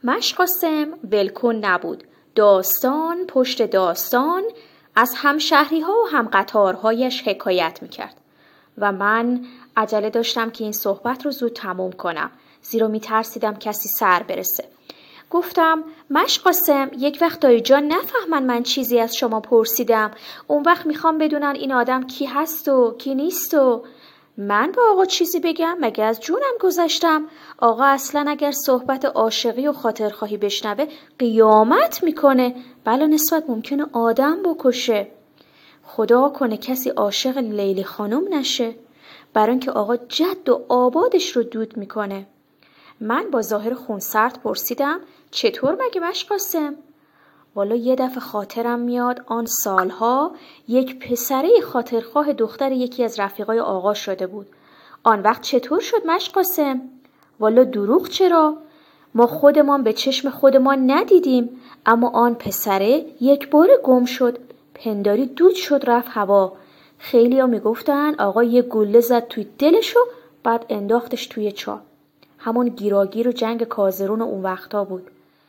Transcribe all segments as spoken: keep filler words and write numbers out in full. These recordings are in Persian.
مشقاسم ولکن نبود. داستان پشت داستان از همشهری‌ها و همقطارهایش حکایت میکرد و من عجله داشتم که این صحبت رو زود تموم کنم، زیرا میترسیدم کسی سر برسه. گفتم مشقاسم، یک وقت دایی جان نفهمن من چیزی از شما پرسیدم، اون وقت میخوام بدونن این آدم کی هست و کی نیست. و من به آقا چیزی بگم؟ مگه از جونم گذشتم؟ آقا اصلا اگر صحبت عاشقی و خاطرخواهی بشنوه قیامت میکنه، بلا نسبت ممکنه آدم بکشه. خدا کنه کسی عاشق لیلی خانم نشه، برای اینکه آقا جد و آبادش رو دود میکنه. من با ظاهر خونسرد پرسیدم چطور مگه مشقاسم؟ والا یه دفعه خاطرم میاد آن سالها یک پسره خاطرخواه دختر یکی از رفیقای آقا شده بود. آن وقت چطور شد مشقاسم؟ والا دروغ چرا؟ ما خودمان به چشم خودمان ندیدیم، اما آن پسره یک بار گم شد، پنداری دود شد رفت هوا. خیلی ها میگفتن آقا یه گله زد توی دلشو بعد انداختش توی چاه. همون گیراگیر و جنگ کازرون اون وقتا بود.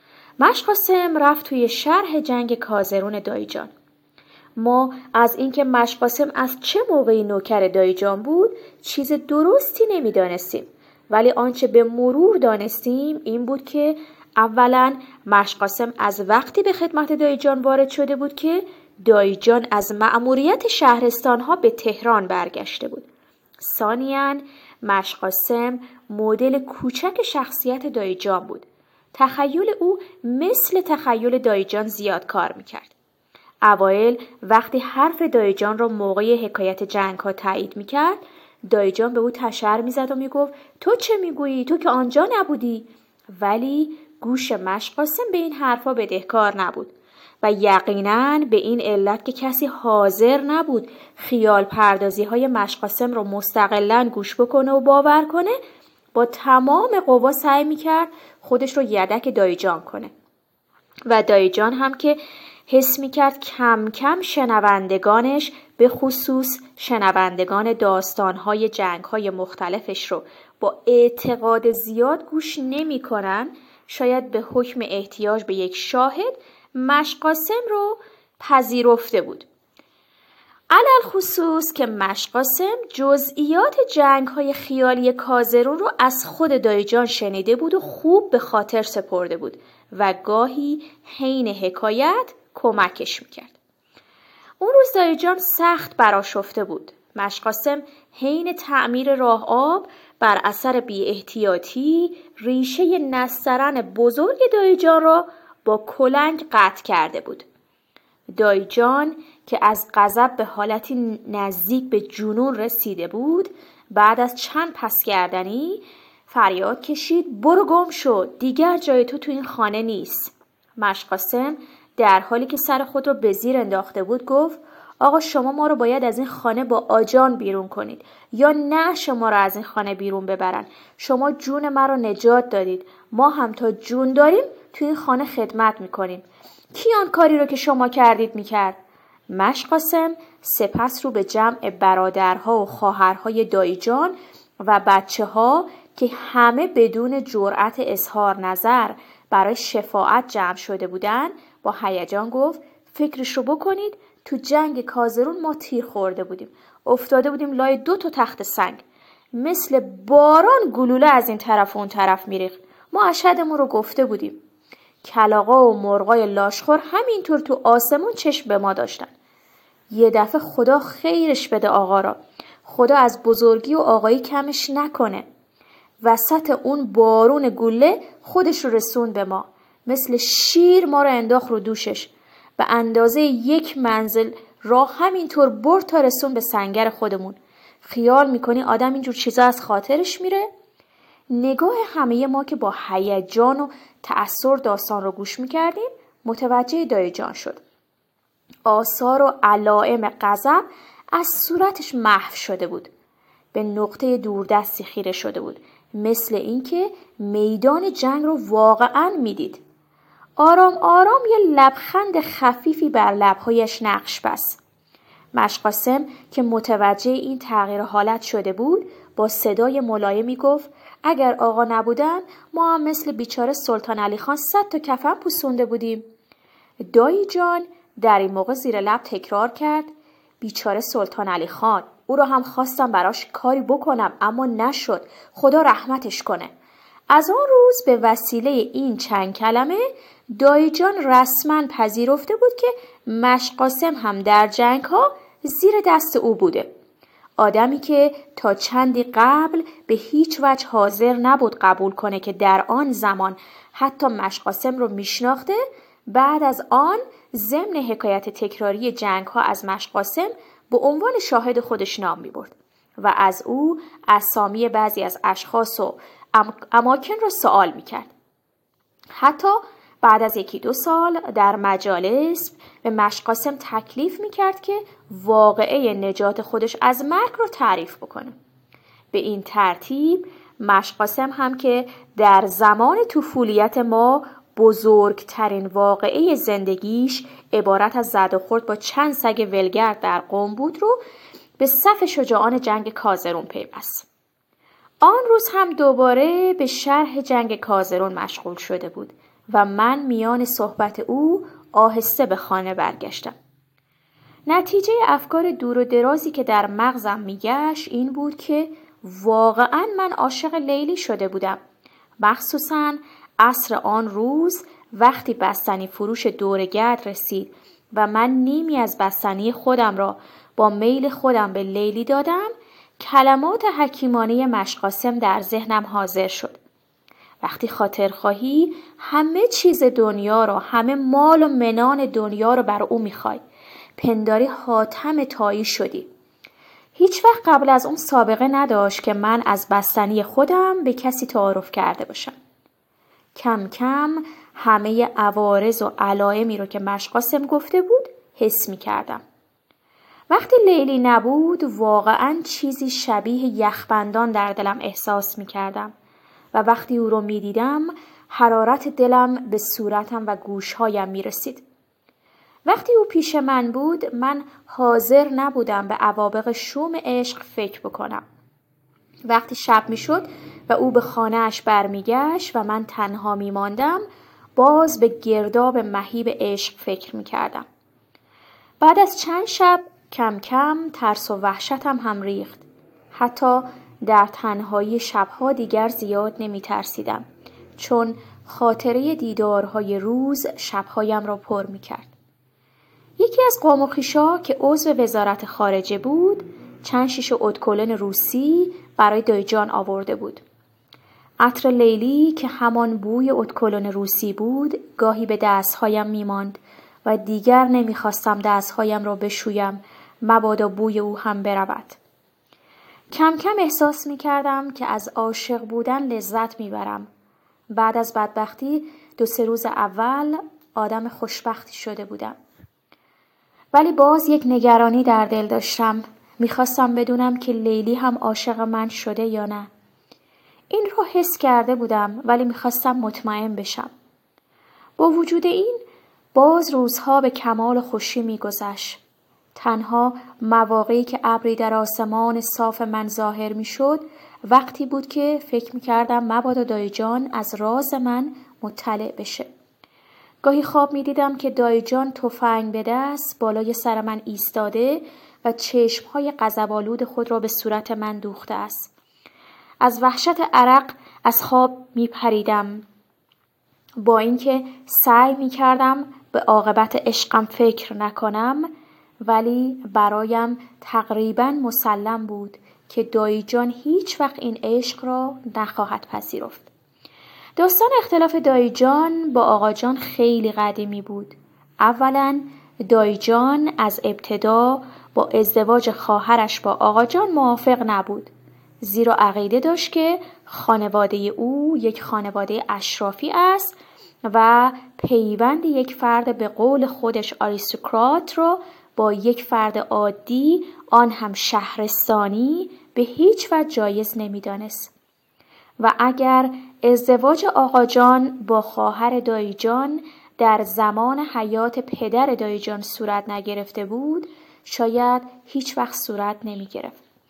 مشقاسم رفت توی شرح جنگ کازرون دایی جان. ما از اینکه مشقاسم از چه موقعی نوکر دایی جان بود چیز درستی نمیدانستیم، ولی آنچه به مرور دانستیم این بود که اولا مشقاسم از وقتی به خدمت دایی جان وارد شده بود که دایی جان از مأموریت شهرستانها به تهران برگشته بود. ثانیاً مشقاسم مدل کوچک شخصیت دایی جان بود. تخیل او مثل تخیل دایی جان زیاد کار میکرد. اوایل وقتی حرف دایی جان را موقع حکایت جنگ ها تایید میکرد، دایی جان به او تشر میزد و میگفت تو چه میگویی؟ تو که آنجا نبودی. ولی گوش مشقاسم به این حرفا بدهکار نبود و یقیناً به این علت که کسی حاضر نبود خیال پردازی های مشقاسم رو مستقلاً گوش بکنه و باور کنه، با تمام قوا سعی میکرد خودش رو یدک دایی جان کنه. و دایی جان هم که حس میکرد کم کم شنوندگانش، به خصوص شنوندگان داستانهای جنگهای مختلفش رو با اعتقاد زیاد گوش نمی کنن، شاید به حکم احتیاج به یک شاهد مشقاسم رو پذیرفته بود. علل خصوص که مشقاسم جزئیات جنگ‌های خیالی کازرون رو از خود دایی جان شنیده بود و خوب به خاطر سپرده بود و گاهی حین حکایت کمکش میکرد. اون روز دایی جان سخت برآشفته بود. مشقاسم حین تعمیر راه آب بر اثر بی احتیاطی ریشه نسترن بزرگ دایی جان را با کلنگ قطع کرده بود. دایی جان که از غضب به حالتی نزدیک به جنون رسیده بود، بعد از چند پس کردنی فریاد کشید برو گم شو، دیگر جای تو تو این خانه نیست. مشقاسم در حالی که سر خود رو به زیر انداخته بود گفت آقا شما ما رو باید از این خانه با آجان بیرون کنید یا نه شما رو از این خانه بیرون ببرن. شما جون ما رو نجات دادید، ما هم تا جون داریم تو این خانه خدمت میکنیم. کی آن کاری رو که شما کردید میکرد؟ مشقاسم سپس رو به جمع برادرها و خواهرهای دایی جان و بچه ها که همه بدون جرأت اظهار نظر برای شفاعت جمع شده بودن با هیجان گفت فکرش رو بکنید، تو جنگ کازرون ما تیر خورده بودیم، افتاده بودیم لای دو تا تخت سنگ، مثل باران گلوله از این طرف و اون طرف میریخت. ما اشهدمون رو گفته بودیم. کلاغا و مرغای لاشخور همینطور تو آسمون چشم به ما داشتن. یه دفعه خدا خیرش بده آقا را، خدا از بزرگی و آقایی کمش نکنه. وسط اون بارون گله خودش رو رسون به ما، مثل شیر ما رو انداخت رو دوشش، به اندازه یک منزل راه همینطور برد تا رسون به سنگر خودمون. خیال میکنی آدم اینجور چیزا از خاطرش میره؟ نگاه همه ما که با هیجان و تأثر داستان رو گوش میکردیم متوجه دایی جان شد. آثار و علائم غضب از صورتش محو شده بود. به نقطه دوردستی خیره شده بود، مثل اینکه میدان جنگ رو واقعاً میدید. آرام آرام یه لبخند خفیفی بر لبهایش نقش بست. مشقاسم که متوجه این تغییر حالت شده بود با صدای ملایمی گفت اگر آقا نبودن ما هم مثل بیچاره سلطان علی خان صد تا کفن پوسونده بودیم. دایی جان در این موقع زیر لب تکرار کرد بیچاره سلطان علی خان، او را هم خواستم براش کاری بکنم اما نشد، خدا رحمتش کنه. از آن روز به وسیله این چند کلمه دایی جان رسما پذیرفته بود که مشقاسم هم در جنگ ها زیر دست او بوده. آدمی که تا چندی قبل به هیچ وجه حاضر نبود قبول کنه که در آن زمان حتی مشقاسم رو میشناخته، بعد از آن ضمن حکایت تکراری جنگ ها از مشقاسم به عنوان شاهد خودش نام می برد و از او اسامی بعضی از اشخاص و اماکن را سوال می کرد. حتی بعد از یکی دو سال در مجالس به مشقاسم تکلیف می کرد که واقعه نجات خودش از مرگ رو تعریف بکنه. به این ترتیب مشقاسم هم که در زمان طفولیت ما بزرگترین واقعه زندگیش عبارت از زد و خورد با چند سگ ولگرد در قم بود رو به صف شجاعان جنگ کازرون پیوست. آن روز هم دوباره به شرح جنگ کازرون مشغول شده بود و من میان صحبت او آهسته به خانه برگشتم. نتیجه افکار دور و درازی که در مغزم میگشت این بود که واقعا من عاشق لیلی شده بودم، مخصوصاً عصر آن روز وقتی بستنی فروش دورگرد رسید و من نیمی از بستنی خودم را با میل خودم به لیلی دادم. کلمات حکیمانه مشقاسم در ذهنم حاضر شد. وقتی خاطر خواهی همه چیز دنیا رو، همه مال و منان دنیا رو بر او میخوای، پنداری حاتم تایی شدی. هیچ وقت قبل از اون سابقه نداشت که من از بستنی خودم به کسی تعارف کرده باشم. کم کم همه عوارض و علائمی رو که مشقاسم گفته بود حس می کردم. وقتی لیلی نبود واقعاً چیزی شبیه یخبندان در دلم احساس می کردم و وقتی او رو می دیدم حرارت دلم به صورتم و گوشهایم می رسید. وقتی او پیش من بود من حاضر نبودم به عواقب شوم عشق فکر بکنم. وقتی شب می شد و او به خانه اش برمیگشت و من تنها می ماندم باز به گرداب مهیب عشق فکر می کردم. بعد از چند شب کم کم ترس و وحشتم هم ریخت. حتی در تنهایی شبها دیگر زیاد نمی ترسیدم چون خاطره دیدارهای روز شبهایم را پر می کرد. یکی از قوم و خویشا که عضو وزارت خارجه بود چند شیشه ادکلن روسی برای دایی جان آورده بود. عطر لیلی که همان بوی ادکلن روسی بود گاهی به دستهایم میماند و دیگر نمیخواستم دستهایم را بشویم مبادا بوی او هم برود. کم کم احساس میکردم که از عاشق بودن لذت میبرم. بعد از بدبختی دو سه روز اول آدم خوشبختی شده بودم. ولی باز یک نگرانی در دل داشتم. میخواستم بدونم که لیلی هم عاشق من شده یا نه. این رو حس کرده بودم ولی میخواستم مطمئن بشم. با وجود این باز روزها به کمال خوشی میگذشت. تنها مواقعی که ابری در آسمان صاف من ظاهر میشد وقتی بود که فکر میکردم مبادا دایی جان از راز من مطلع بشه. گاهی خواب میدیدم که دایی جان تفنگ به دست بالای سر من ایستاده و چشمهای غضب‌آلود خود را به صورت من دوخته است. از وحشت عرق از خواب میپریدم. با اینکه سعی میکردم به عاقبت عشقم فکر نکنم ولی برایم تقریباً مسلم بود که دایی جان هیچ وقت این عشق را نخواهد پذیرفت. داستان اختلاف دایی جان با آقا جان خیلی قدیمی بود. اولاً دایی جان از ابتدا با ازدواج خواهرش با آقا جان موافق نبود، زیرا عقیده داشت که خانواده او یک خانواده اشرافی است و پیوند یک فرد به قول خودش آریستوکرات را با یک فرد عادی آن هم شهرستانی به هیچ وجه جایز نمی‌دانست. و اگر ازدواج آقا جان با خواهر دایی جان در زمان حیات پدر دایی جان صورت نگرفته بود شاید هیچ وقت صورت نمی گرفت.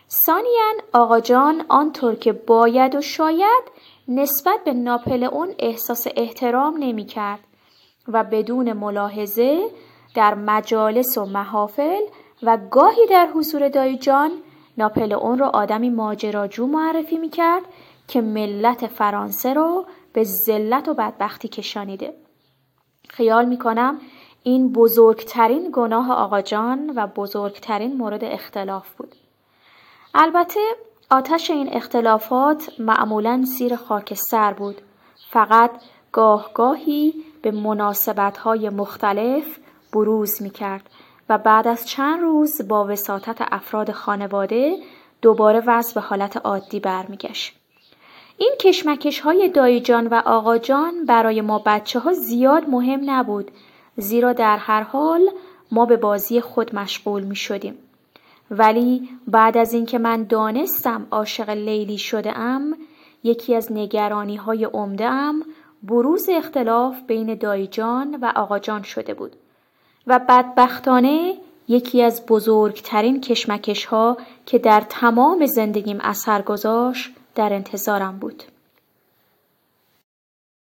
ثانیاً آقا جان آنطور که باید و شاید نسبت به ناپلئون احساس احترام نمی کرد و بدون ملاحظه در مجالس و محافل و گاهی در حضور دایی جان ناپلئون را آدمی ماجراجو معرفی می کرد که ملت فرانسه را به ذلت و بدبختی کشانیده. خیال می کنم این بزرگترین گناه آقا جان و بزرگترین مورد اختلاف بود. البته آتش این اختلافات معمولاً زیر خاکستر بود. فقط گاه گاهی به مناسبت‌های مختلف بروز می‌کرد و بعد از چند روز با وساطت افراد خانواده دوباره وضع به حالت عادی برمیگشت. این کشمکش‌های دایی جان و آقا جان برای ما بچه‌ها زیاد مهم نبود، زیرا در هر حال ما به بازی خود مشغول می‌شدیم. ولی بعد از اینکه من دانستم عاشق لیلی شده ام، یکی از نگرانی‌های عمده‌ام بروز اختلاف بین دایی جان و آقا جان شده بود و بدبختانه یکی از بزرگترین کشمکش‌ها که در تمام زندگیم اثر گذاشت در انتظارم بود.